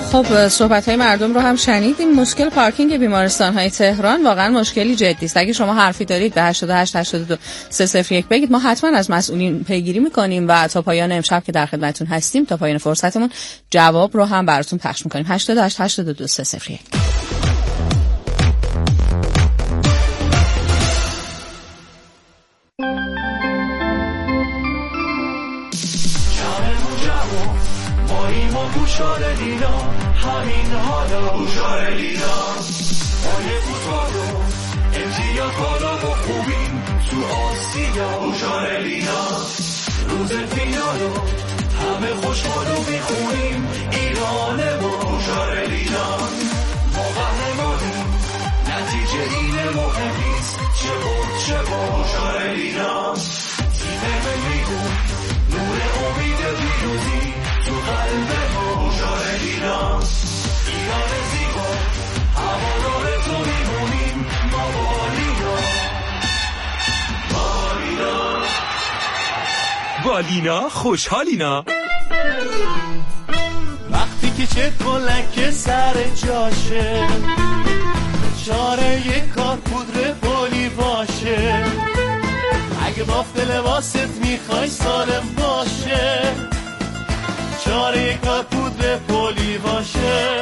خب صحبت‌های مردم رو هم شنیدیم. مشکل پارکینگ بیمارستان‌های تهران واقعا مشکلی جدی است. اگه شما حرفی دارید به 88 82 301 بگید، ما حتما از مسئولین پیگیری می‌کنیم و تا پایان امشب که در خدمتتون هستیم، تا پایان فرصتمون جواب رو هم براتون پخش می‌کنیم. 88 82 301. بوشاره لینا همین حالا بوشاره لینا مایه فوتبالو امتیاز بالا و خوبیم تو آسیا بوشاره لینا روز فینالو همه خوشحالو میخونیم ایران ما بوشاره لینا ما قهرمانیم نتیجه اینه مهم نیست چه بود چه بوشاره لینا تیم ملیمون نور امید پیروزی تو قلب ما بوشاره لینا ایران زیبا هوادار تو میمونیم ما بالینا خوشحالینا. وقتی که چت و لکه سر جاشه چاره یک کار پودر پلی باشه اگه بافت لباست میخوای سالم باشه چاره یک کار پودر پلی باشه.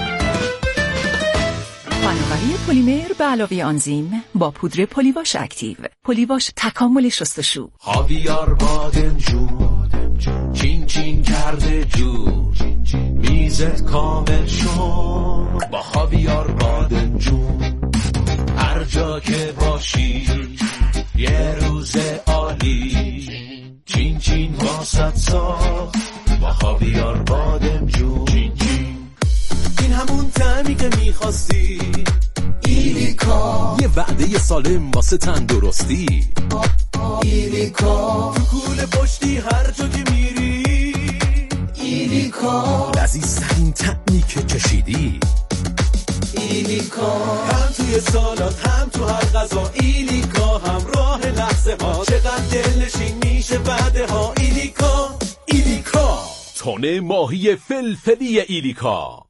فناوری پلیمر به علاوه آنزیم با پودر پلیواش اکتیو. پلیواش تکامل شستشو. خاویار بادمجون چین چین کرده جون میزت کامل شد با خاویار بادمجون هر جا که باشی یه روز عالی چین چین واسط ساخت با خاویار بادمجون چین چین این همون طعمی که میخواستی ایلیکا یه وعده سالم واسه تندرستی ایلیکا تو کوله پشتی هر جا که میری ایلیکا لذیذترین طعمی که چشیدی ایلیکا هم توی سالات هم تو هر غذا ایلیکا همراه لحظه ها چقدر دلنشین میشه بعده ها ایلیکا ایلیکا تن ماهی فلفلی ایلیکا.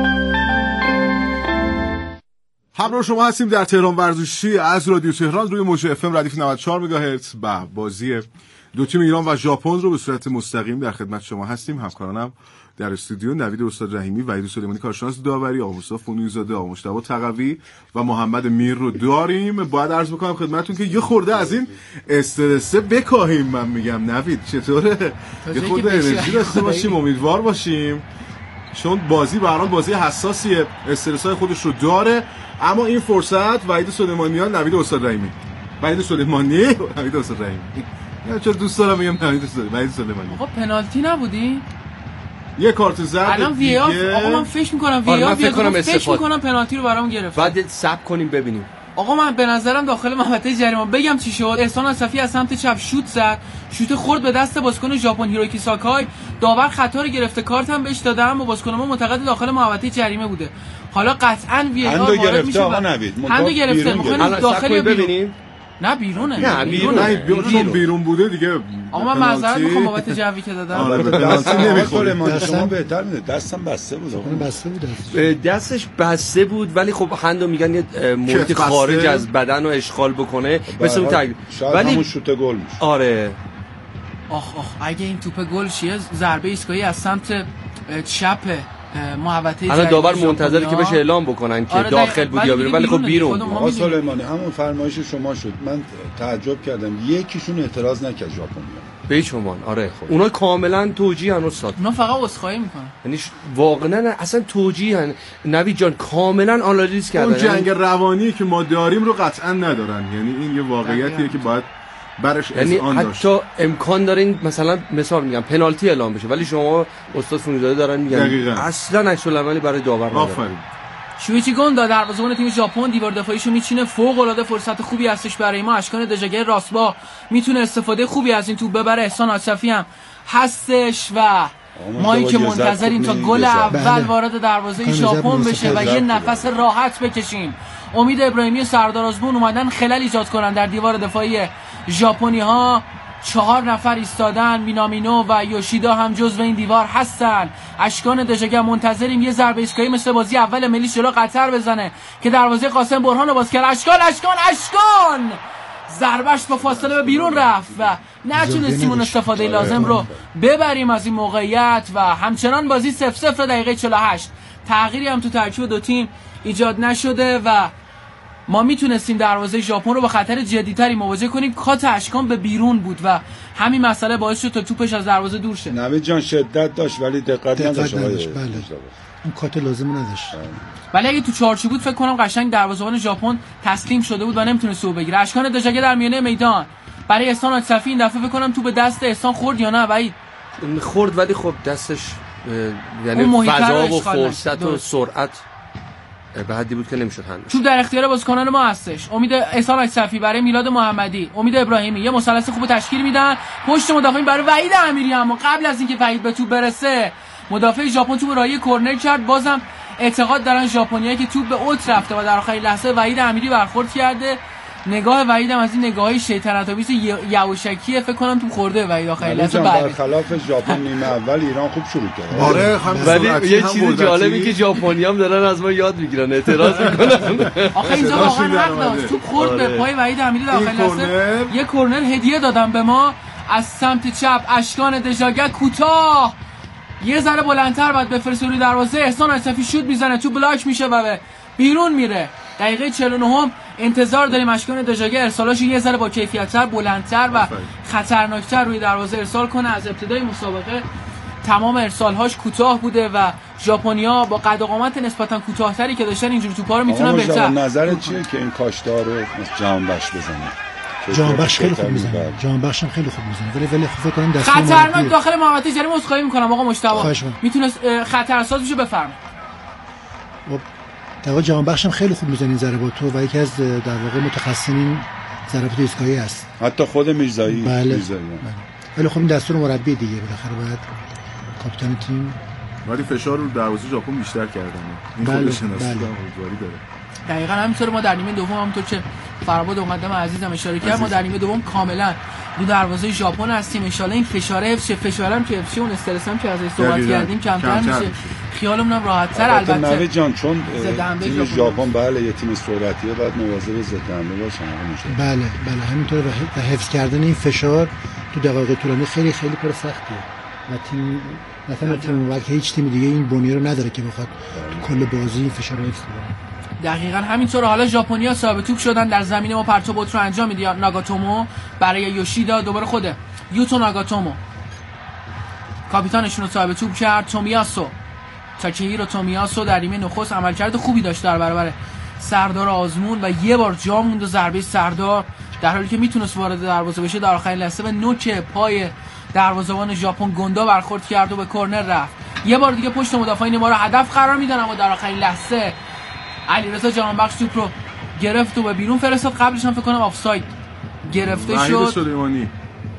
همراه شما هستیم در تهران ورزشی از رادیو تهران روی موج اف ام ردیف 94 مگاهرتز. با بازی دو تیم ایران و ژاپن رو به صورت مستقیم در خدمت شما هستیم. همکارانم در استودیو نوید استاد رحیمی، وحید سلیمانی کارشناس داوری، آقا مصطفی فنوی‌زاده، آقا مجتبی تقوی و محمد میر رو داریم. باید عرض بکنم خدمتتون که یه خورده از این استرس بکاهیم. من میگم نوید چطوره؟ یه خورده انرژی داشته باشیم، امیدوار باشیم، چون بازی به هر حال بازی حساسیه، استرس‌های خودش رو داره. اما این فرصت وحید سلیمانیان، نوید استاد رحیمی، وحید سلیمانی، نوید استاد رحیمی. یا چرا دوست دارم میگم نوید سلیمانی. آقا پنالتی نبودی؟ یه کارت زرد الان وی آر. آقا من فکر می‌کنم وی آر فکر می‌کنم پنالتی رو برام گرفت. بعد صبر کنیم ببینیم. آقا من به نظرم داخل محوطه جریمه بگم چی شد. احسان آصفی از سمت چپ شوت زد، شوت خورد به دست بازیکن ژاپن هیروکی ساکای، داور خطا رو گرفته، کارت هم بهش داده، اما بازیکن ما معتقد داخل محوطه جریمه بوده. حالا قطعاً وی آر وارد میشه. آقا نوید هندو گرفته. می‌خوایم داخل ببینیم. نه بیرونه. نه بیرون بوده دیگه. آقا من معذرت میخوام بابت جوی که دادم. آره پنالتی نمیخوره. شما بهتر میدونید دستم بسته بود. دستش بسته بود، ولی خب هندو میگن یه محیط خارج از بدن رو اشغال بکنه مثل اون ولی همون شوت گل میشه. آره آخ اگه این توپ گل شه ضربه ایستگاهی از سمت چپ محوطه الان داور منتظره که بهش اعلام بکنن که داخل بود یا بیرون، ولی خب بیرون. آقا سلیمانی همون فرمایش شما شد. من تعجب کردم یکیشون اعتراض نکرد ژاپنیا به هیچ عنوان. آره خب اونا کاملا توجیهن استاد، اونا فقط عذرخواهی میکنن، یعنی واقعا اصلا توجیهن. نوید جان کاملا آنالیز کردن. اون جنگ روانی که ما داریم رو قطعا ندارن، یعنی این یه واقعیتیه که باید برش اذعان داشت. حتی امکان داره این مثلا مثال میگم پنالتی اعلام بشه، ولی شما استاد فنوی‌زاده دارن میگن اصلا عکس العملی برای داور نداره. آفرین. شویچی گوندا دروازه‌بان تیم ژاپن دیوار دفاعیشو میچینه، فوق‌العاده فرصت خوبی هستش برای ما. اشکان دژاگر راستبا میتونه استفاده خوبی از این توپ ببره. احسان آصفی هم هستش و ما که منتظریم تا گل اول وارد دروازه ژاپن بشه و یه نفس راحت بکشیم. امید ابراهیمی سردار آزمون اومدن خلل ایجاد کنن در دیوار دفاعی ژاپنی‌ها. 4 نفر ایستادن، مینامینو و یوشیدا هم جزو این دیوار هستن. اشکان دژاگه منتظریم یه ضربه ایستگاهی مثل بازی اول ملی جلو قطر بزنه که دروازه قاسم برهان رو باز کرد. اشکان ضربش با فاصله به بیرون رفت و نتونستیم اون استفاده لازم رو ببریم از این موقعیت و همچنان بازی 0-0 دقیقه 48. تغییری هم تو ترکیب دو تیم ایجاد نشده و ما میتونستیم دروازه ژاپن رو با خطر جدی‌تری مواجه کنیم. کات اشکان به بیرون بود و همین مسئله باعث شد تا توپش از دروازه دور شه. نوید جان شدت داشت ولی دقت نداشت. بله. اون کات لازم نداشت. ولی اگه تو چارچوب بود فکر کنم قشنگ دروازه‌بان ژاپن تسلیم شده بود و نمیتونست سو بگیره. اشکان دژاگه در میانه میدان برای احسان آصفی. این دفعه فکر کنم تو به دست احسان خورد یا نه بعید خورد، ولی خب دستش یعنی فضا و فرصت و سرعت به حدی بود که نمیشد هندل. توپ در اختیار بازیکنان ما هستش. امید احسان آصفی برای میلاد محمدی، امید ابراهیمی یه مثلث خوب تشکیل میدن. پشت مدافعین برای وحید امیری، اما قبل از اینکه وحید به توپ برسه مدافع ژاپن توپ راهی کرنر کرد. بازم اعتقاد دارن ژاپنیایی که توپ به اوت رفته و در آخرین لحظه وحید امیری برخورد کرده. نگاه وحید هم از این نگاهی شیطنت آمیز یواشکیه، فکر کنم توپ خورده وحید آخرین لحظه. برخلاف ژاپن نیمه اول ایران خوب شروع کرد. آره ولی یه چیز جالبی که ژاپنیام دارن از ما یاد میگیرن، اعتراض میکنن. آخه اینجا واقعا حق داشت. توپ خورد به پای وحید امیری در آخرین لحظه. یه کرنر هدیه دادن به ما از سمت چپ. اشکان دژاگه کوتاه یه ذره بلندتر بعد بفرسته روی دروازه. احسان آصفی شوت میزنه، تو بلاک میشه و به بیرون میره. دقیقه 49 انتظار داریم اشکان دژاگه ارسالاش یه ذره با کیفیت‌تر، بلندتر و خطرناکتر روی دروازه ارسال کنه. از ابتدای مسابقه تمام ارسال‌هاش کوتاه بوده و ژاپنیا با قد و قامت نسبتاً کوتاه‌تری که داشتن اینجوری توپا رو میتونن بهتر. نظرت چیه که این کاشتار رو جهانبخش بزنه؟ جهانبخش خیلی خوب میزنه. جهانبخش هم خیلی خوب میزنه. ولی فکر کنم دست خطرناک داخل محوطه جریمه اسخای میکنم آقا مجتبی. میتونه خطرساز بشه. بفرمایید. در واقع جهانبخش هم خیلی خوب میزنه این ضرباتو و یکی از در واقع متخصصین ضربات ایستگاهی است. حتی خود میرزایی. بله. ولی خب این دستور مربی دیگه، بالاخره باید کاپیتان تیم. ولی فشار رو دروازه ژاپن بیشتر کردن. این خودش شناسی داره. دقیقاً همینطور. ما در نیمه دوم همونطور که فرباد مقدم عزیزم اشاره کرد، ما در نیمه دوم کاملا رو دروازه ژاپن هستیم. ان شاءالله این فشار حفظ شه. فشارم که حفظ شه، اون استرس هم که ازش صحبت کردیم کمتر میشه، خیالمون هم راحت‌تر. البته نوید جان چون تیم ژاپن بله یه تیم سرعتیه، باید مواظب ضد حمله باشن. بله همینطور. و حفظ کردن این فشار تو دقایق طولانی خیلی خیلی کار سختیه و تیم مثلا تیم وقتی هیچ تیم دیگه این بنیه رو نداره که بخواد تو کل بازی این فشار رو حفظ کنه. دقیقاً همینطور. حالا ژاپنیا صاحب توپ شدن، در زمین ما پرتو بوت رو انجام میده ناگاتومو برای یوشیدا. دوباره خود یوتو ناگاتومو کاپیتانشون رو صاحب توپ کرد. تاکهیرو تومیاسو در نیمه نخست عملکرد خوبی داشت در برابر سردار آزمون و یه بار جا موند و ضربه سردار در حالی که میتونست وارد دروازه بشه در آخرین لحظه به نوک پای دروازه‌بان ژاپن گوندا برخورد کرد و به کرنر رفت. یه بار دیگه پشت مدافعین ما رو هدف قرار میدن، اما در آخرین لحظه علیرضا جهانبخش توپ رو گرفت و به بیرون فرستاد. قبلش هم فکر کنم آفساید گرفته شد. سلیمانی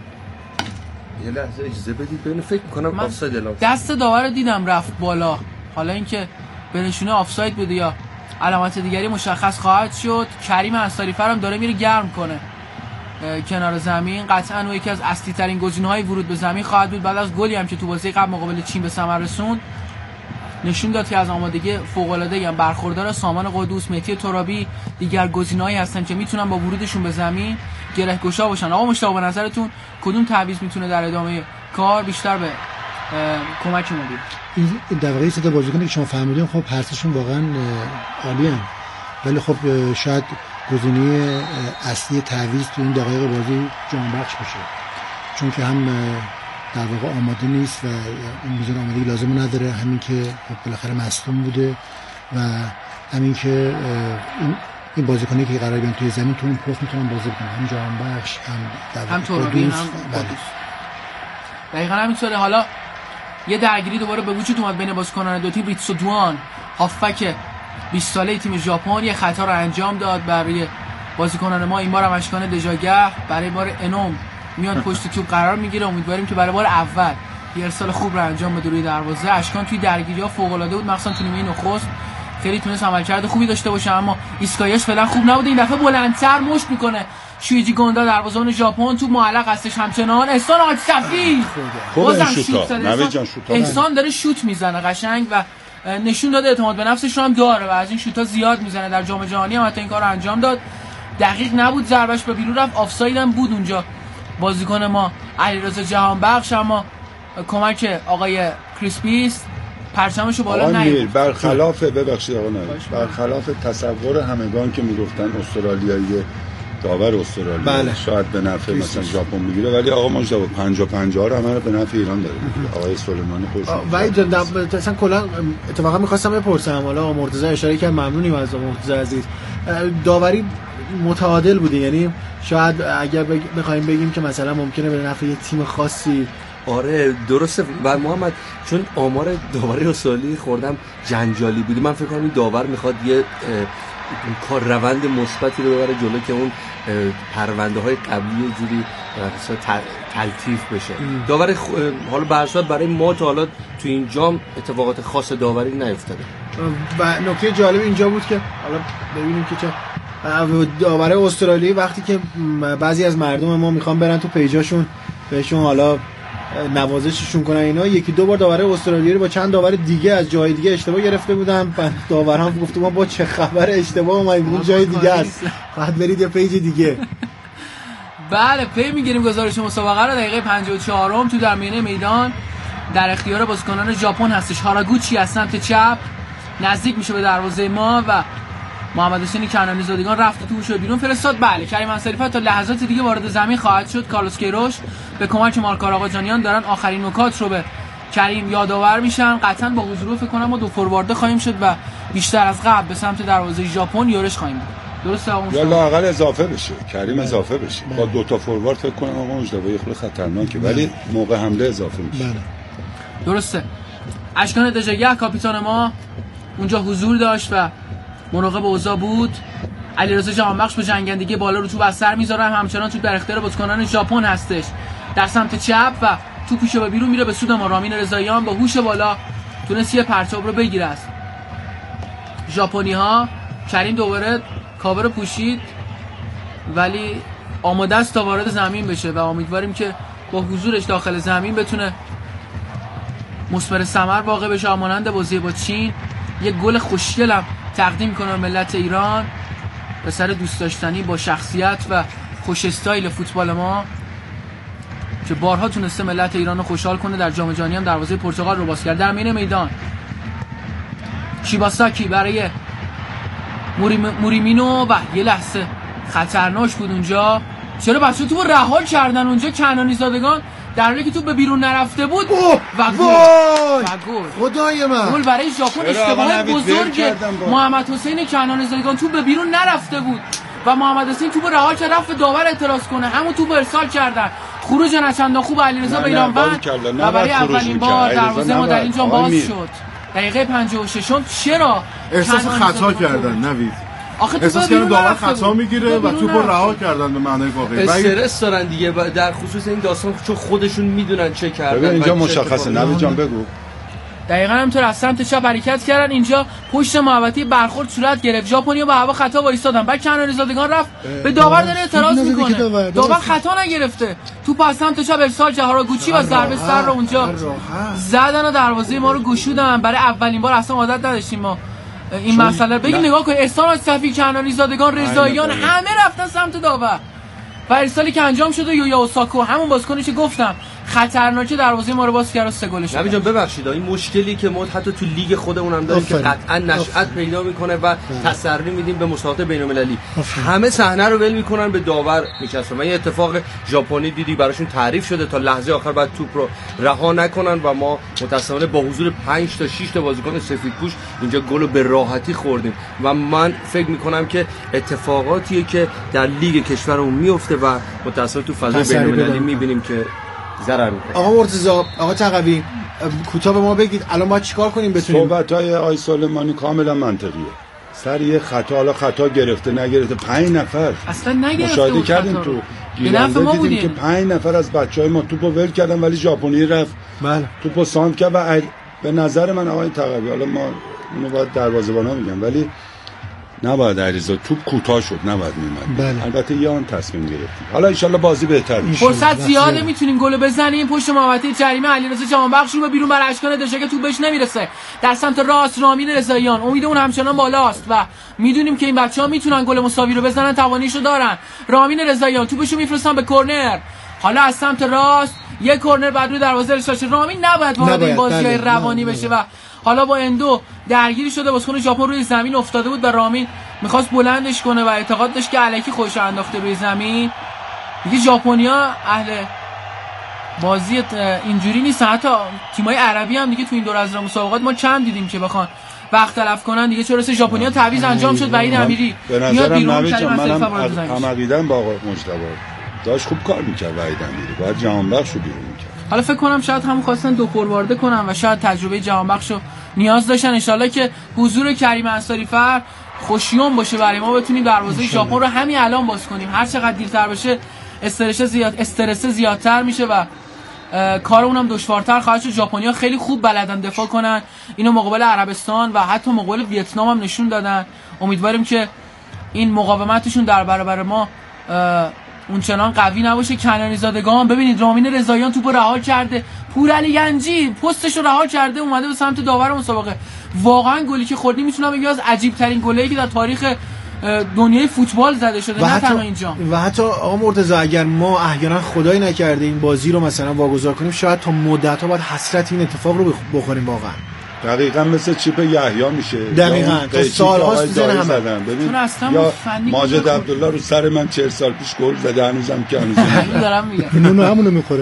یه لحظه اجازه بدید ببینم، فکر می‌کنم آفساید اعلام شد. دست داور رو دیدم رفت بالا. حالا اینکه به نشونه آفساید بوده یا علامت دیگری مشخص خواهد شد. کریم انصاری‌فر هم داره میره گرم کنه کنار زمین. قطعاً او یکی از اصلی ترین گزینه‌های ورود به زمین خواهد بود بعد از گلی هم که تو بازی قبل مقابل چین به ثمر رسوند. نشون داد که از آمادگی فوق‌العاده‌ای هم برخوردار. سامان قدوس، مهدی ترابی دیگر گزینه‌هایی هستن که میتونن با ورودشون به زمین گره‌گشا باشن. آقا مشتاق به نظرتون کدوم تعویض میتونه در ادامه کار بیشتر به کمکمون بیاد؟ این در واقع سه تا بازیکنی که شما فهمیدین خب هر سه‌شون واقعا عالی‌ان، ولی خب شاید گزینه اصلی تعویض تو این دقایق بازی جهانبخش بشه، چون که هم در واقع آماده نیست و اون میزان آمادگی لازم نداره، همین که بالاخره مصدوم بوده و همین که این بازیکنی که قرار بیان توی زمین تو این پست میتونن بازی کنن، هم جهانبخش هم ترابی هم دقیقاً همینطوره. حالا یه درگیری دوباره به وجود اومد بین بازیکنان دو تیم. ریتسو دوان هافبک 20 ساله تیم ژاپن یه خطا رو انجام داد برای بازیکنان ما. این بار هم اشکان دژاگه برای بار انوم میاد پشت توپ قرار میگیره. امیدواریم که برای بار اول یه ارسال خوب رو انجام بده روی دروازه. اشکان توی درگیری‌ها فوق‌العاده بود، مخصوصا تو نیمه نخست خیلی تونست عملکرد خوبی داشته باشه، اما ایستگاهش فعلا خوب نبوده. این دفعه بلندتر مشت میکنه شویجی گوندا دروازه‌بان ژاپن، تو معلق هستش همچنان احسان آتشفی بازم شوت زده. احسان داره شوت میزنه قشنگ و نشون داده اعتماد به نفسش رو هم داره و از این شوت‌ها زیاد میزنه. در جام جهانی هم حتی این کارو انجام داد. دقیق نبود، ضربش به بیرون رفت، آفساید هم بود اونجا بازیکن ما علیرضا جهانبخش، اما کمک آقای کریسپیس پرچمشو بالا نیورد. برخلاف ببخشید آقا نوید، برخلاف تصور همگان که میگفتن استرالیایی داور استرالیا بله. شاید به نفع مثلا ژاپن میگیره، ولی آقا ما 50-50 رو همه به نفع ایران داره. آقای سلیمانی ولی اصلا کلا اتفاقا می‌خواستم بپرسم، حالا مرتضی اشاره کرد، ممنونیم از مرتضی عزیز. داوری متعادل بوده، یعنی شاید اگر بخوایم بگیم که مثلا ممکنه به نفع یه تیم خاصی. آره درسته و محمد، چون آمار داوری استرالی خوردم جنجالی بودی، من فکر کنم این داور میخواد یه کار روند مثبتی رو ببره جلو که اون پرونده های قبلی یه جوری تلطیف بشه. داور حالا به هر صورت برای ما تا حالا تو این جام اتفاقات خاص داوری نیفتاده. و نکته جالب اینجا بود که حالا ببینیم که چه داور استرالی وقتی که بعضی از مردم ما میخوان برن تو پیجاشون بهشون حالا نوازششون کنن اینا، یکی دو بار داور استرالیا رو با چند داور دیگه از جای دیگه اشتباه گرفته بودن. داوران گفتم ما با چه خبر اشتباه اومدیم جای دیگه است، بعد برید یه پیج دیگه. بله پی میگیریم گزارش مسابقه رو. دقیقه 54م تو در میانه میدان در اختیار بازیکنان ژاپن هستش. هاراگوچی از سمت چپ نزدیک میشه به دروازه ما و محمد حسین کنانی زادگان رفت توش رو بیرون فرستاد. بله کریم انصاری‌فر تا لحظات دیگه وارد زمین خواهد شد. کارلوس کیروش به کمک مارکار آقاجانیان دارن آخرین نکات رو به کریم یادآور میشن. قطعا با حضور فکر کنم ما دو فوروارده خواهیم شد و بیشتر از قبل به سمت دروازه ژاپن یورش خواهیم بود. درسته آقا یا لااقل اضافه بشه، کریم اضافه بشه. با دو تا فوروارد فکر کنم آقا مجتبی خیلی خطرناکه، ولی موقع حمله اضافه میشه. درسته. اشکان دژگه کاپیتان ما اونجا حضور داشت و مراقب اوضاع بود. علیرضا جهانبخش به جنگندگی بالا رو تو بستر میذاره، همچنان تو در اختیار بازیکنان ژاپن هستش در سمت چپ و تو پیشو به بیرون میره به سود ما. رامین رضاییان با هوش بالا تونست یه پرتاب رو بگیره از ژاپنی ها. کریم دوباره کاور پوشید ولی آماده است تا وارد زمین بشه و امیدواریم که با حضورش داخل زمین بتونه مثمر ثمر واقع بشه. مانند بازی با چین یک گل خوشگلم تقدیم کنه ملت ایران، پسر دوست داشتنی با شخصیت و خوش استایل فوتبال ما که بارها تونسته ملت ایران رو خوشحال کنه. در جام جهانی هم دروازه پرتغال رو باز کرد. در میانه میدان شیباساکی برای موریمینو و یه لحظه خطرناک بود اونجا. چرا بچه تو رها کردن اونجا کنانی زادگان در حالی که تو به بیرون نرفته بود و گل. خدای من گل برای ژاپن. اشتباه بزرگ محمد حسین کنانی زادگان، تو به بیرون نرفته بود و محمد حسین توپ رها کرد رفت داور اعتراض کنه، همون توپ ارسال کردن. خروج نچندان خوب علیرضا بیرانوند و برای اولین بار دروازه ما در اینجا باز شد. دقیقه 56م چرا احساس خطا کردن نوید؟ احساس کردن داور خطا میگیره و توپو رها کردن به معنای واقعی. استرس دارن دیگه در خصوص این داستان، چون خودشون میدونن چه کردن. ببین اینجا مشخصه. نوید جان بگو. دقیقاً همینطور از سمت چپ حرکت کردن. اینجا پشت محوطه برخورد صورت گرفت. ژاپنیا به هوا خطا وایسادن. بعد کنانی زادگان رفت به داور داره اعتراض میکنه. داور خطا نگرفته. توپ از سمت چپ ارسال هاراگوچی و ضربه سر رو اونجا زدن و دروازه ما رو گشودن. برای اولین بار اصلا عادت نداشتیم ما این مسئله. بگید نگاه کن، احسان صفی کنانی زادگان رضاییان همه رفتن سمت داور و ارسالی که انجام شده یویا اوساکو همون بازیکنی که گفتم خطرناکه دروازه ما رو باز کرد و سه گلش. نبی جان ببخشید این مشکلی که ما حتی تو لیگ خودمون هم داریم که قطعا نشأت پیدا میکنه و تسری میدیم به مسابقات بین‌المللی. همه صحنه رو ول میکنن به داور میچسبن. این اتفاق ژاپنی دیدی براشون تعریف شده تا لحظه آخر بعد توپ رو رها نکنن و ما متأسفانه با حضور 5 تا 6 تا بازیکن سفیدپوش اینجا گل رو به راحتی خوردیم و من فکر میکنم که اتفاقاتیه که در لیگ کشورمون میفته و متأسفانه تو فضای بین‌المللی میبینیم که ضرر میکنه. آقا مرتضی، آقا تقوی، کوتاه به ما بگید الان باید چیکار کنیم بتونیم؟ صحبت‌های آقای سلیمانی کاملا منطقیه. سر یه خطا، حالا خطا گرفته نگرفته 5 نفر اصلا نگرفته، مشاهده کردیم تو گیرنده دیدیم که 5 نفر از بچهای ما توپو ول کردن ولی ژاپنی رفت بله توپو سانت کرد و به نظر من آقای تقوی، حالا ما اونو باید دروازه‌بانا میگم، ولی نباید علیرضا توپ کوتاه شد، نباید میومد. البته یه آن تصمیم گرفتیم. حالا ان شاءالله بازی بهتر میشه. فرصت زیاده، میتونیم گل بزنیم. پشت محوطه جریمه علیرضا جهانبخش رو به بیرون بر اشکان دژگه توپ بهش نمیرسه. در سمت راست رامین رضاییان، امید اون همچنان بالاست و میدونیم که این بچه‌ها میتونن گل مساوی رو بزنن، تواناییشو دارن. رامین رضاییان توپشو میفرستن به کرنر. حالا از سمت راست یک کرنر بعد روی دروازه رسید. رامین نباید وارد این بازی روانی بشه و حالا با اندو درگیری شده. بازیکن ژاپن روی زمین افتاده بود و رامین می‌خواست بلندش کنه و اعتقاد داشت که الکی خودش رو انداخته روی زمین. دیگه ژاپنیا اهل بازی اینجوری نیست. حتی تیم‌های عربی هم دیگه تو این دور از مسابقات ما چند دیدیم که بخوان وقت تلف کنن دیگه. چرا ژاپنیا تعویض انجام شد. وحید امیری میاد بیرون. منم عقیده‌ام با آقا مجتبی داشت خوب کار می‌کرد. وحید امیری باید جهانبخش رو بیرون می‌کرد. حالا فکر کنم شاید هم خواستن دو فوروارده کنن و شاید تجربه جهانبخش رو نیاز داشتن. ان شاءالله که حضور کریم انصاری فر خوشیوم باشه برای ما، بتونیم دروازه ژاپن رو همین الان باز کنیم. هر چقدر دیرتر بشه استرس زیادتر میشه و کار اونم دشوارتر خواهد شد. ژاپنیا خیلی خوب بلدن دفاع کنن، اینو مقابل عربستان و حتی مقابل ویتنام هم نشون دادن. امیدواریم که این مقاومتشون در برابر ما اون چنان قوی نباشه. کنانی زادگان ببینید رامین رضاییان توپو رها کرده، پورعلی گنجی پستشو رها کرده اومده به سمت داور مسابقه. واقعا گلی که خوردی میتونم بگم از عجیب ترین گلی که در تاریخ دنیای فوتبال زده شده، نه تنها اینجا. و حتی آقا مرتضی اگر ما احیانا خدای نکرده این بازی رو مثلا واگذار کنیم، شاید تا مدت‌ها بعد حسرت این اتفاق رو بخوریم. واقعا دقیقاً مثل چیپ یحیی میشه. دقیقاً تا سال‌هاست زدن همه. ببین یا ماجد عبدالله رو سر من 40 سال پیش گل زده، هنوزم که دارم میگم اینو همونو میخوره.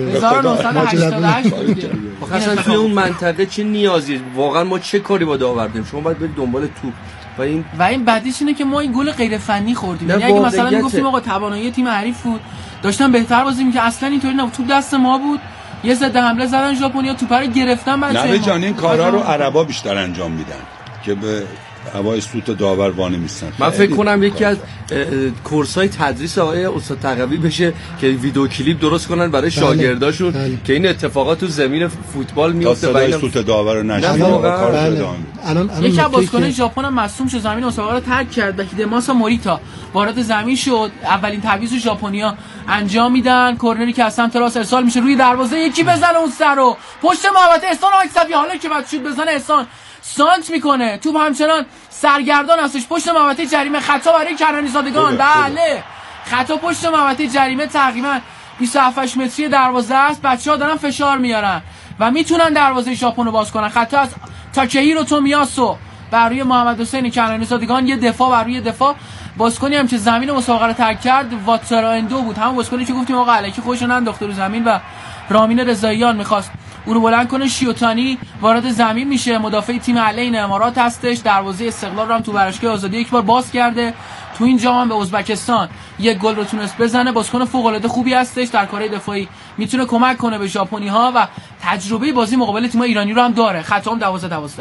1988 اصلا توی اون منطقه چه نیازی واقعا ما چه کاری با داور داریم؟ شما باید برید دنبال توپ و این بدیش اینه که ما این گل غیر فنی خوردیم. یعنی اگه مثلا میگفتیم آقا توانایی تیم حریف بود، داشتن بهتر بازی می‌کردن، اصلا اینطوری نبود. توپ دست ما بود، یه ضد حمله زدن ژاپنیا، توپ رو گرفتن. بعد نه جان این کارا رو عربا بیشتر انجام میدن که به هوای سوت داور وانه میستن. من فکر کنم یکی از کورس‌های تدریس آقای استاد تقوی بشه که ویدیو کلیپ درست کنن برای شاگرداشون که این اتفاقات تو زمین فوتبال میفته و این سوت داور رو نشون. الان یکی از بازیکنان ژاپن هم مصدوم شد، زمین مسابقه رو ترک کرد و هیدماسا موریتا وارد زمین شد. اولین تعویض ژاپنیا انجام میدن. کرنری که از سمت راست ارسال میشه روی دروازه، یکی بزنه اون سر رو پشت محوطه احسان آکسفی. حالا که بعد شوت بزنه احسان سانت میکنه، توپ همچنان سرگردان هستش پشت محوطه جریمه. خطا برای کنانی زادگان. بله خطا پشت محوطه جریمه، تقریبا 27 متری دروازه است. بچه‌ها دارن فشار میارن و میتونن دروازه ژاپن رو باز کنن. خطا از تاکهیرو تومیاسو بر روی محمد حسین کنانی زادگان. یه دفاع بر روی دفاع. بازیکنی هم که زمین مسابقه رو ترک کرد واتسارا اندو بود، همون بازیکنی که گفتیم آقا الکی خودش رو انداخته رو زمین و رامین رضاییان میخواست اون رو بلند کنه. شیوتانی وارد زمین میشه، مدافع تیم علین امارات هستش. دروازه استقلال رو هم تو ورزشگاه آزادی یک بار باز کرده. تو این جام هم به ازبکستان یک گل رو تونست بزنه. بازیکن فوق العاده خوبی هستش در کارهای دفاعی، میتونه کمک کنه به ژاپنی ها و تجربه بازی مقابل تیم ایرانی رو هم داره. خطا هم 12-12.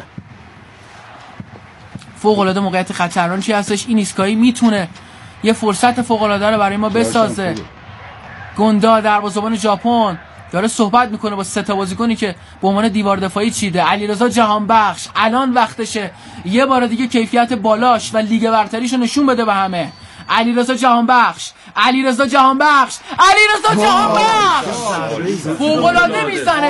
فوق العاده موقعیت خطرناکی چی هستش. این ایسکایی میتونه یه فرصت فوق العاده رو برای ما بسازه. گوندا دروازه‌بان ژاپن داره صحبت میکنه با سه تا بازیکنی که به عنوان دیوار دفاعی چیده. علیرضا جهانبخش الان وقتشه یه بار دیگه کیفیت بالاش و لیگ برتریشو نشون بده به همه. علیرضا جهانبخش فوق العاده میزنه.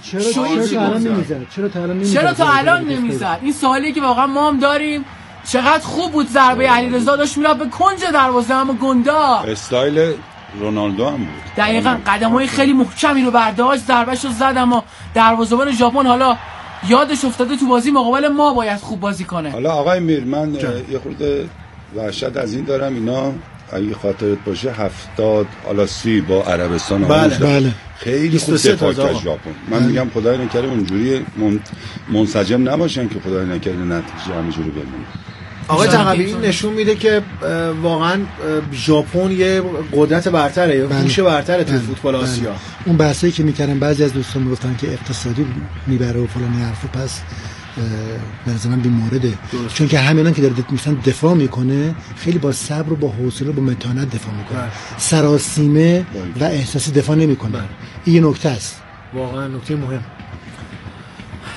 چرا تا الان نمیزد؟ این سوالی که واقعا ما هم داریم. چقدر خوب بود ضربه علیرضا، داشت میرفت به کنج دروازه، اما گوندا استایل رونالدو هم بود. دقیقاً قدم‌های خیلی محکمی رو برداشت، ضربه‌شو زد، اما دروازه‌بان ژاپن حالا یادش افتاده تو بازی مقابل ما باید خوب بازی کنه. حالا آقای میر من یه خورده وحشت از این دارم، اینا اگه خاطرت باشه 70 حالا 30 با عربستان بله. خیلی خوب دفاع کرد ژاپن. من میگم خدای نکره اونجوری منسجم نباشن که خدای نکره نتیجه همینجوری بمونه. آقای تقوی نشون میده که واقعا ژاپن یه قدرت برتره، یه هوش برتره تو فوتبال آسیا. اون بحثایی که میکردن بعضی از دوستان میگفتن که اقتصادی میبره و فلان حرفو، پس به نظر من بی‌مورده، چون که همینان که داره مثلا دفاع میکنه خیلی با صبر و با حوصله و با متانت دفاع میکنه، سراسیمه و احساسی دفاع نمیکنه. این نکته است، واقعا نکته مهم.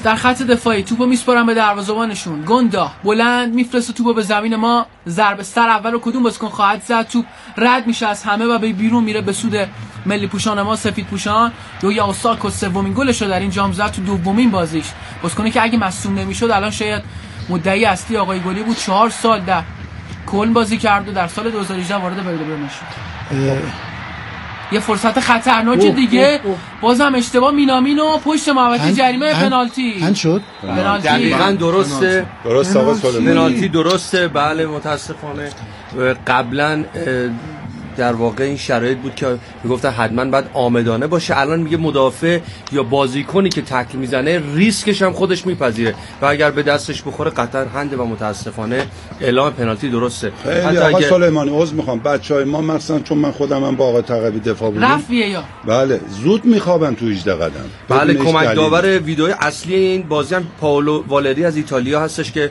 در خط دفاعی توپو میسپارن به دروازه‌بانشون. گندا بلند میفرسته توپو به زمین ما. ضربه سر اول رو کدوم بازیکن خواهد زد؟ توپ رد میشه از همه و به بیرون میره به سود ملی پوشان ما، سفید پوشان. یا اوساکو سومین گلش رو در این جام زد تو دومین بازیش. بازیکنی که اگه مصدوم نمیشد الان شاید مدعی اصلی آقای گلی بود. 4 سال در کلن بازی کرد و در سال 2018 وارد بایرن شد. یه فرصت خطرناک دیگه بازم اشتباه مینامینو پشت محوطه جریمه پنالتی هند شد. دقیقاً درسته. درست آقا سلیمانی. پنالتی درسته. بله متاسفانه قبلا در واقع این شرایط بود که میگفتن حتما باید آمدانه باشه. الان میگه مدافع یا بازیکنی که تکل میزنه ریسکش هم خودش میپذیره و اگر به دستش بخوره قطر هنده و متاسفانه اعلام پنالتی درسته. حتی آقا سلیمانی عذر میخوام بچهای ما مثلا چون من خودم هم با آقا تقوی دفاع بودم رفیه یا بله زود میخوابن تو 18 قدم. بله کمک داور ویدیو اصلی این بازی هم پائولو والری از ایتالیا هستش که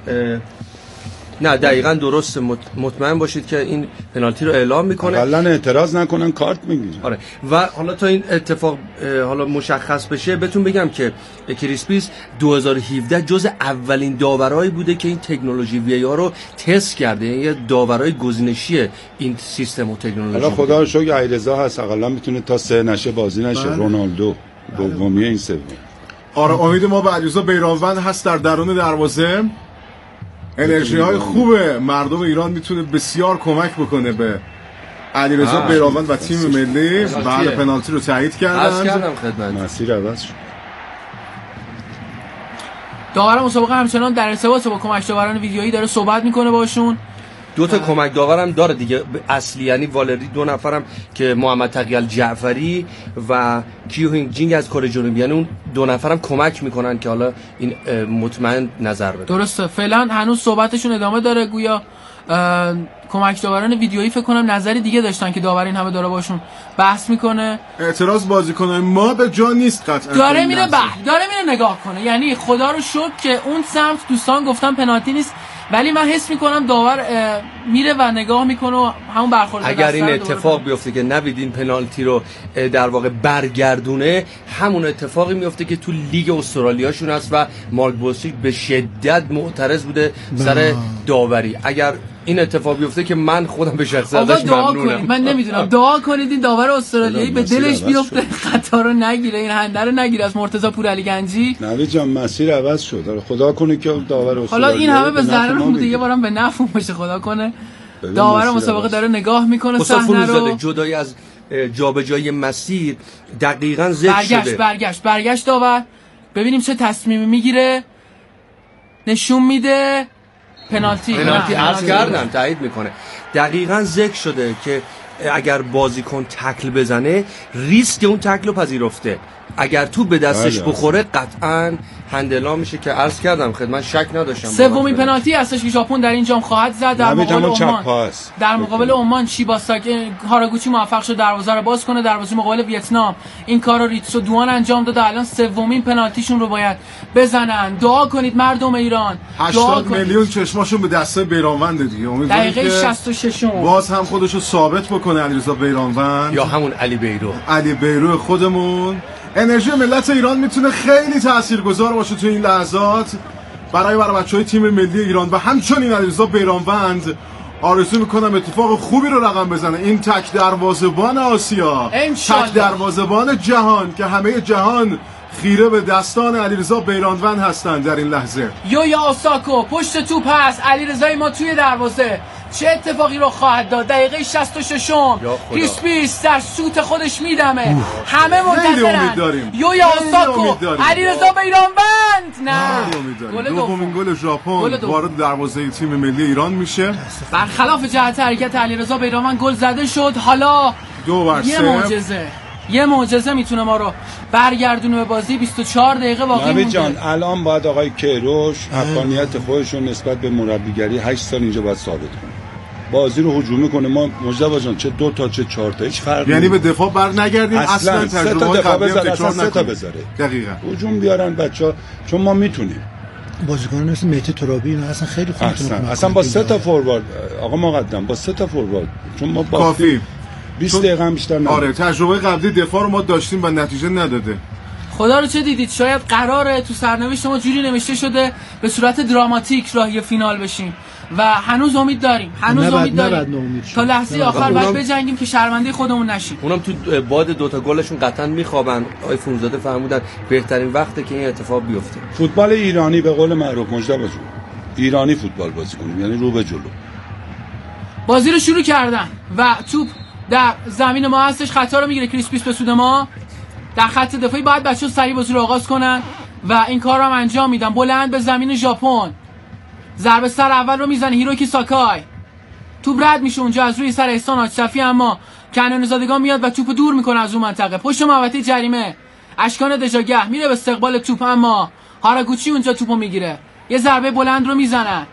نه دقیقاً درست. مطمئن باشید که این پنالتی رو اعلام میکنه. حالا اعتراض نکنن کارت میگیره. آره و حالا تا این اتفاق حالا مشخص بشه بهتون بگم که کریسپیس 2017 جز اولین داورایی بوده که این تکنولوژی وی آر رو تست کرده. یعنی داورای گزینشی این سیستم و تکنولوژی. حالا خدا رو شکر علیرضا هست حداقل میتونه تا 3 نشه بازی نشه. رونالدو دومیه این سوم. آره امید ما به علیرضا بیرانوند هست در درون دروازه. انرژی های خوبه مردم ایران میتونه بسیار کمک بکنه به علیرضا بیرانوند و تیم ملی. بعد پنالتی رو تایید کردن. مسیر عوض شد. داور مسابقه همچنان در ارتباط با کمک داوران ویدیویی داره صحبت میکنه باشون. 2 تا کمک داورم داره دیگه اصلی، یعنی والری 2 نفرم که محمد تقی الجعفری و کیو هینگ جینگ از کره جنوبی، یعنی اون 2 نفرم کمک میکنن که حالا این مطمئن نظر بده. درسته. فعلا هنوز صحبتشون ادامه داره. گویا کمک داوران ویدیویی فکر کنم نظری دیگه داشتن که داور این همه داره باشون بحث میکنه. اعتراض بازیکنای ما به جا نیست قطعا. داره میره نگاه کنه. یعنی خدا رو شکر که اون سمت دوستان گفتن پنالتی نیست، ولی من حس میکنم داور میره و نگاه میکنه و همون برخورد. اگر این اتفاق بیفته که نوید این پنالتی رو در واقع برگردونه، همون اتفاقی میفته که تو لیگ استرالیاشون هست و مارک بوسیک به شدت معترض بوده سر داوری. اگر این اتفاق بیفته که من خودم به شخصیتش ممنونم. من نمیدونم دعا کنید این داور استرالیایی به دلش بیفته خطا رو نگیره، این هنده رو نگیره از مرتضی پورعلی گنجی. نوید جان مسیر عوض شد. خدا کنه که داور استرالیا حالا این همه به ضرر بوده یه بارم به نفع باشه. خدا کنه داور مسابقه داره نگاه میکنه صحنه رو. جدای از جابجایی مسیر دقیقاً ذکر شده. برگشت داور. ببینیم چه تصمیمی میگیره. نشون میده پنالتی عرض کردم تایید میکنه. دقیقاً ذکر شده که اگر بازیکن تکل بزنه ریسک اون تکل رو پذیرفته. اگر تو به دستش بخوره قطعاً هندلا میشه که عرض کردم خدمت شک نداشتم. سومین پنالتی هستش که ژاپن در این جام خواهد زد در مقابل عمان. در مقابل عمان شیباساکی هاراگوچی موفق شد دروازه رو باز کنه. دروازه مقابل ویتنام این کار رو ریتسو دوان انجام داده. الان سومین پنالتیشون رو باید بزنن. دعا کنید مردم ایران. 80 میلیون چشماشون به دسته بیرانوند دیگه. امیدواریم دقیقه 66 باز هم خودشو ثابت بکنه علیرضا بیرانوند یا همون علی بیرو خودمون. انرژی ملت ایران میتونه خیلی تاثیرگذار باشه تو این لحظات برای بچهای تیم ملی ایران و همچنین علیرضا بیرانوند. آرزو میکنم اتفاق خوبی رو رقم بزنه. این تک دروازه‌بان آسیا، تک دروازه‌بان جهان که همه جهان خیره به دستان علیرضا بیرانوند هستند در این لحظه. یا اوساکو پشت توپ هست. علیرضای ما توی دروازه چه اتفاقی رو خواهد داد؟ دقیقه 66 کریسپیس در سوت خودش میدمه. همه منتظرن. یا اوساکو علیرضا بیرانوند. نه دومین گل ژاپن وارد دروازه تیم ملی ایران میشه. برخلاف جهت حرکت علیرضا بیرانوند گل زده شد. حالا 2-3 یه معجزه میتونه ما رو برگردونه به بازی. 24 دقیقه باقی مونده. نوید جان الان باید آقای کیروش حقانیت خودشون نسبت به مربیگری 8 سال اینجا باید ثابت کنه. بازی رو هجومی کنه. ما مجتبی جان چه 2 تا چه 4 تا هیچ فرقی یعنی به دفاع بر نگردیم اصلا تجربه قبلی تکرار نکنیم. بذاره دقیقاً هجوم بیارن بچا چون ما میتونیم. بازیکنان مثل مهدی ترابی اینا اصلا خیلی خوب اصلا با 3 تا فوروارد آقا مقدم با 3 تا فوروارد چون ما کافی 20 دقیقه هم بیشتر نداره. آره تجربه قبلی دفاع رو ما داشتیم و نتیجه نداده. خدا رو چه دیدید؟ شاید قراره تو سرنوشت ما جوری نوشته شده به صورت دراماتیک راهی فینال بشیم و هنوز امید داریم. تا لحظه آخر باید بجنگیم که شرمنده خودمون نشیم. اونم تو باد دوتا گلشون قطعا میخوابن. آقای فرزاده فرمودن بهترین وقته که این اتفاق بیفته. فوتبال ایرانی به قول معروف مجتبی جون، ایرانی فوتبال بازی کنیم، یعنی رو به جلو. بازی رو شروع کردن و توپ در زمین ما هستش. خطا رو میگیره کریسپیس به سود ما. در خط دفاعی باید بچه‌ها سریع بازی رو آغاز کنن و این کار رو هم انجام میدن. بلند به زمین ژاپن. ضربه سر اول رو میزنه هیروکی ساکای. توپ رد میشه اونجا از روی سر احسان حاجصفی، اما کنعانی زادگان میاد و توپو دور میکنه از اون منطقه. پشت محوطه جریمه اشکان دژاگه میره به استقبال توپ، اما هاراگوچی اونجا توپو میگیره. یه ضربه بلند رو میزنن.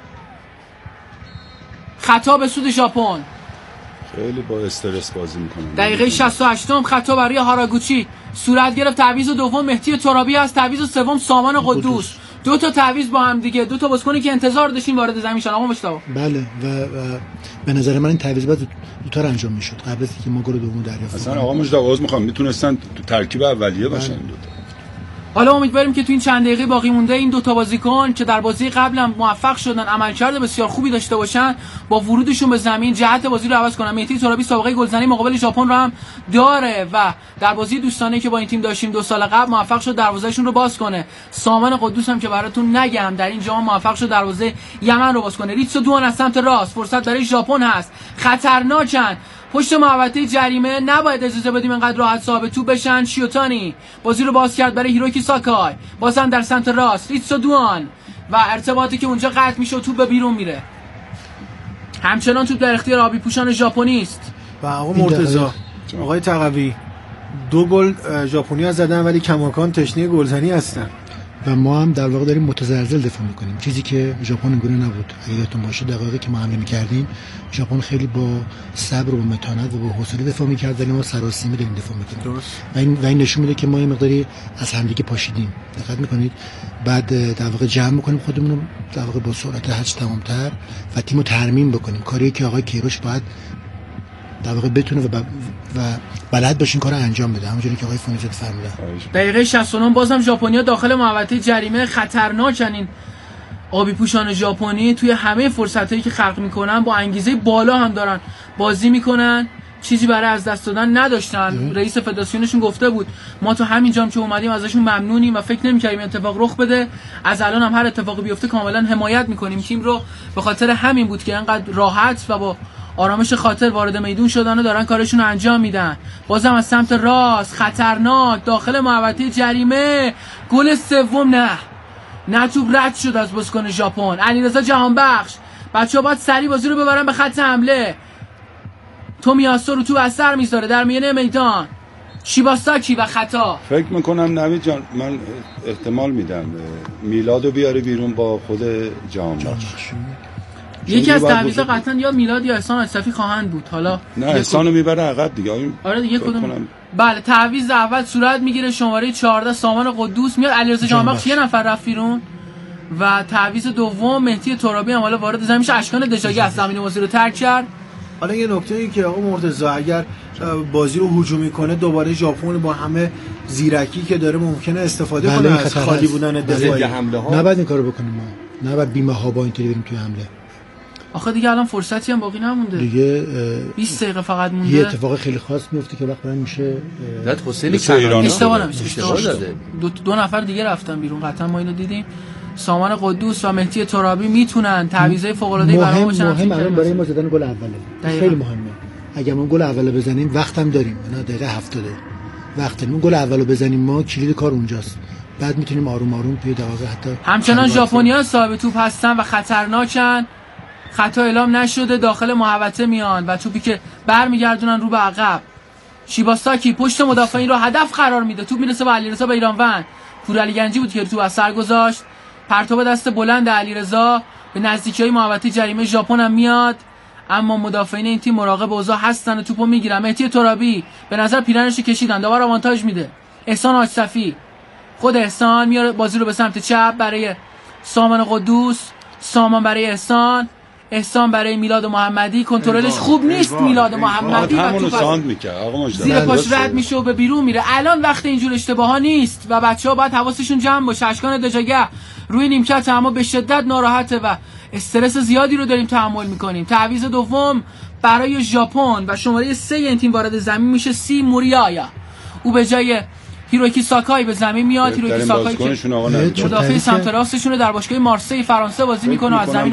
خطا به سود ژاپن. خیلی با استرس بازی میکنن. دقیقه 68م خطا برای هاراگوچی صورت گرفت. تعویض دوم مهدی ترابی است، تعویض سوم سامان قدوس. دو تا تعویض با هم دیگه، دو تا بازیکنی که انتظار داشتین وارد زمین شدن. آقا مجتبی بله و به نظر من این تعویض بعد زودتر انجام میشد قبل از اینکه ما گل دوم دریافت کنیم. اصلا آقا مجتبی میخوام میتونستن تو ترکیب اولیه باشن این دو تا. حالا امیدواریم که تو این چند دقیقه باقی مونده این دو تا بازیکن که در بازی قبل هم موفق شدن عملکرد بسیار خوبی داشته باشن، با ورودشون به زمین جهت بازی رو عوض کنن. مهدی ترابی سابقه گلزنی مقابل ژاپن رو هم داره و در بازی دوستانه که با این تیم داشتیم 2 سال قبل موفق شد دروازه‌شون رو باز کنه. سامان قدوس هم که براتون نگم در این جام موفق شد دروازه یمن رو باز کنه. ریتسو دوان از سمت راست، فرصت برای ژاپن هست. خطرناکن پشت محوطه جریمه، نباید اجازه بدیم اینقدر راحت صاحب توپ بشن. شیوتانی بازی رو باز کرد برای هیروکی ساکای، بازم در سمت راست ریتسو دوان و ارتباطی که اونجا قطع میشه و توپ به بیرون میره. همچنان توپ در اختیار آبی پوشان ژاپنی است. و آقا مرتضی، آقای تقوی 2 گل ژاپنی‌ها زدن ولی کماکان تشنه گلزنی هستن و ما هم در واقع داریم متزلزل دفاع میکنیم، چیزی که ژاپن اینگونه نبود. اگه یادتون باشه دقایقی که ما حمله میکردیم ژاپن خیلی با صبر و با متانت و با حوصله دفاع میکرد، ولی ما سراسیمه داریم دفاع میکنیم. درست. و این نشون میده که ما یه مقداری از همدیگه پاشیدیم. دقت میکنید بعد در واقع جمع میکنیم خودمون رو در واقع با سرعت هرچه تمام‌تر و تیمو ترمیم بکنیم، کاری که آقای کیروش باید در واقع بتونه و بلد باشین کارو انجام بده، همونجوری که آقای فونیزت فرمودن. دقیقه 69 بازم ژاپنی‌ها داخل محوطه جریمه خطرناکن. این آبی پوشان ژاپنی توی همه فرصتایی که خلق میکنن با انگیزه بالا هم دارن بازی میکنن، چیزی برای از دست دادن نداشتن. رئیس فدراسیونشون گفته بود ما تو همین جام که اومدیم ازشون ممنونیم و فکر نمی‌کردیم اتفاق رخ بده، از الان هم هر اتفاقی بیفته کاملا حمایت میکنیم تیم رو. به خاطر همین بود که انقدر راحت و با آرامش خاطر وارد میدون شدن و دارن کارشون رو انجام میدن. بازم از سمت راست خطرناک داخل محوطه جریمه. گل سوم نه توپ رد شد از بازیکن ژاپن. علیرضا جهانبخش، بچه‌ها باید سریع بازی رو ببرن به خط حمله. تومیاسو رو تو اثر میذاره در میانه میدان. شیباساکی و خطا. فکر میکنم نوید جان من احتمال میدم میلادو بیاره بیرون با خود جهانبخش. یکی از تعویضا قطعا یا میلاد یا احسان حاجصفی خواهند بود. حالا نه احسانو میبره عقب دیگه. آره دیگه کدوم؟ بله تعویض اول صورت میگیره شماره 14 سامان قدوس میاد. علیرضا جهانبخش یه نفر رفت بیرون و تعویض دوم مهدی ترابی هم حالا وارد زمین میشه. اشکان دژاگه از زمین بازی رو ترک کرد. حالا یه نکته‌ای که آقا مرتضی اگر بازی رو هجومی کنه دوباره ژاپن با همه زیرکی که داره ممکنه استفاده کنه از خالی بودن دفاعی. نباید این کارو بکنیم ما. نباید بیمه ها با اینطوری بریم توی حمله. آخه دیگه الان فرصتی هم باقی نمونده دیگه. 20 دقیقه فقط مونده. یه اتفاق خیلی خاص میفته که وقت برام میشه داد حسینی ایران اشتباه داده. دو نفر دیگه رفتن بیرون قطعا ما اینو دیدیم. سامان قدوس و مهدی ترابی میتونن تعویضای فوق العاده ای برام باشن. مهم الان برای ما زدن گل اوله خیلی مهمه. اگر ما گل اولو بزنیم وقتم داریم، نه دقیقه 70 وقت ما گل اولو بزنیم ما کلید کار اونجاست. بعد میتونیم آروم آروم توی دقایق حتی همچنان ژاپنی‌ها صاحب توپ هستن و خطرناکن. خطا اعلام نشده داخل محوطه میان و توپی که برمیگردونن رو به عقب. شیباساکی پشت مدافعین رو هدف قرار میده. توپ میرسه به علیرضا بیرانوند. پورعلی گنجی بود که تو اثر گذاشت. پرتاب دست بلند علیرضا به نزدیکی محوطه جریمه ژاپن هم میاد، اما مدافعین این تیم مراقب اوضاع هستن و توپو میگیرن. مهدی ترابی به نظر پیرنش کشیدن، داور آوانتاژ میده. احسان حاجصفی، خود احسان میاره بازی رو به سمت چپ برای سامان قدوس. سامان برای احسان. احسان برای میلاد محمدی کنترلش خوب نیست. میلاد محمدی و همونو توپ ساند میکرد آقا مجتبی زیر پاش رد میشه و به بیرون میره. الان وقت اینجور اشتباها نیست و بچه‌ها باید حواسشون جمع باشه. اشکان دژاگه روی نیمکت اما به شدت ناراحته و استرس زیادی رو داریم تحمل میکنیم. تعویض دوم برای ژاپن و شماره 3 این تیم وارد زمین میشه سی موریایا. او به جای هیروکی ساکای به زمین میاد. هیروکی ساکای که مدافع سمت راستشون در باشگاه مارسی فرانسه بازی میکنه و از زمین